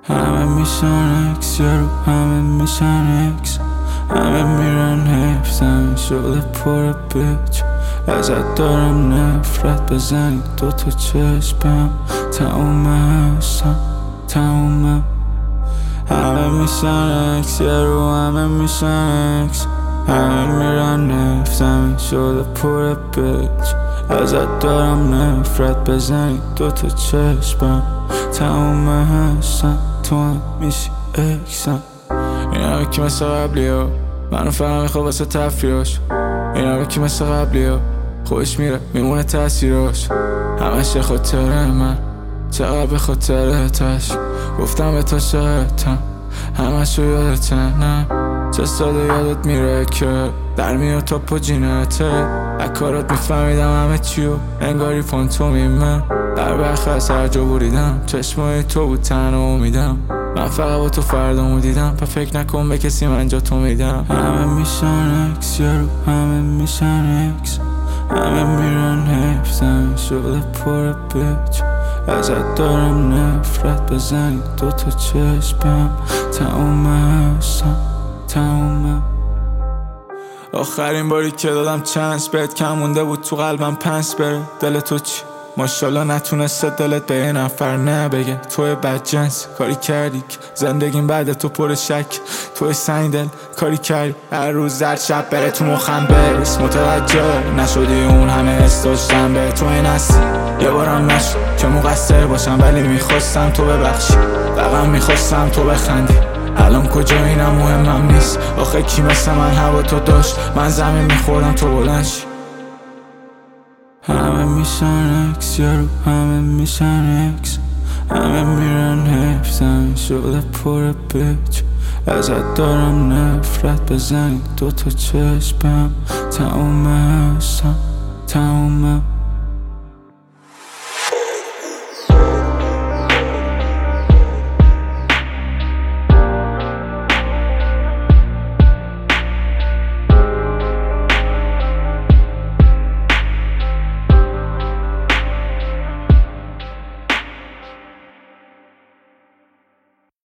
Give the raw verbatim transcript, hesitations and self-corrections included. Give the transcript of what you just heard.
همه میشن اکس یارو، همه میشن اکس، همه میرن حیف، زمین شده پر بیچ. ازت دارم نفرت، بزنی دوتا چشمم تمومه هستم تمومه. همه میشن اکس یارو، همه میشن اکس، همه میرن حیف، زمین شده پر بیچ. ازت دارم نفرت، بزنی دوتا چشمم تمومه هستم، تو هم میشی اکسم. این همه که مثل قبلی ها، منو فقط میخواد واسه تفریاش. این همه که مثل قبلی ها، خوش میره میمونه تاثیراش. همش خاطره من، چقدر به خاطرتش. گفتم به تو شاهدتم، همش رو یادته نه. چه ساده یادت میره که در میاد تا پا جینته. اکارات میفهمیدم همه چیو، انگاری فانتومی من. در برخواست هر جا بریدم، چشمای تو بود تنها امیدم. من فقط با تو فردامو دیدم، پا فکر نکن به کسی من جا تو میدم. همه میشن اکس یارو، همه میشن اکس، همه میرن حیف، زمین شده پر بیچ. ازت دارم نفرت، بزنی دوتا چشمم تمومه هستم تمومه. آخرین باری که دادم چانس بهت، کم مونده بود تو قلبم پنس بره. دل تو چی؟ ماشالله نتونسته دلت به یه نفر نه بگه. توی بدجنس کاری کردی که زندگیم بعد تو پر شک. توی سنگ دل کاری کردی هر روز زرد شب بره تو مخم برس. متوجه نشدی اون همه حس داشتم به تو این هستی. یه بارم نشد که مقصر باشم، ولی میخواستم تو ببخشی، فقط میخواستم تو بخندی. الان کجا اینم مهمم نیست. آخه کی مثل من هوا تو داشت، من زمین میخوردم تو بلند شی. همه میشن اکس یارو، همه میشن اکس، همه میرن حیف، زمین شده پر بیچ. ازت دارم نفرت، بزنی دوتا چشمم تمومه هستم تمومه.